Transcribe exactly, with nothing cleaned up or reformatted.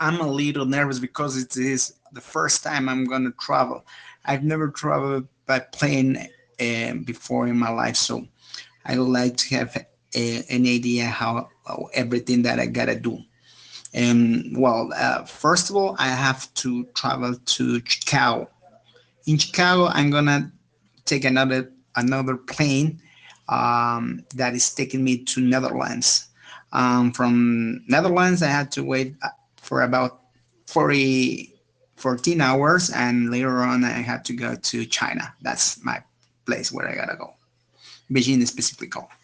I'm a little nervous because it is the first time I'm gonna travel. I've never traveled by plane uh, before in my life, so I would like to have a, an idea how, how everything that I gotta do. And well, uh, first of all, I have to travel to Chicago. In Chicago, I'm gonna take another another plane um, that is taking me to Netherlands. Um, from Netherlands, I had to wait uh, for about forty, fourteen hours, and later on, I had to go to China. That's my place where I gotta go, Beijing specifically.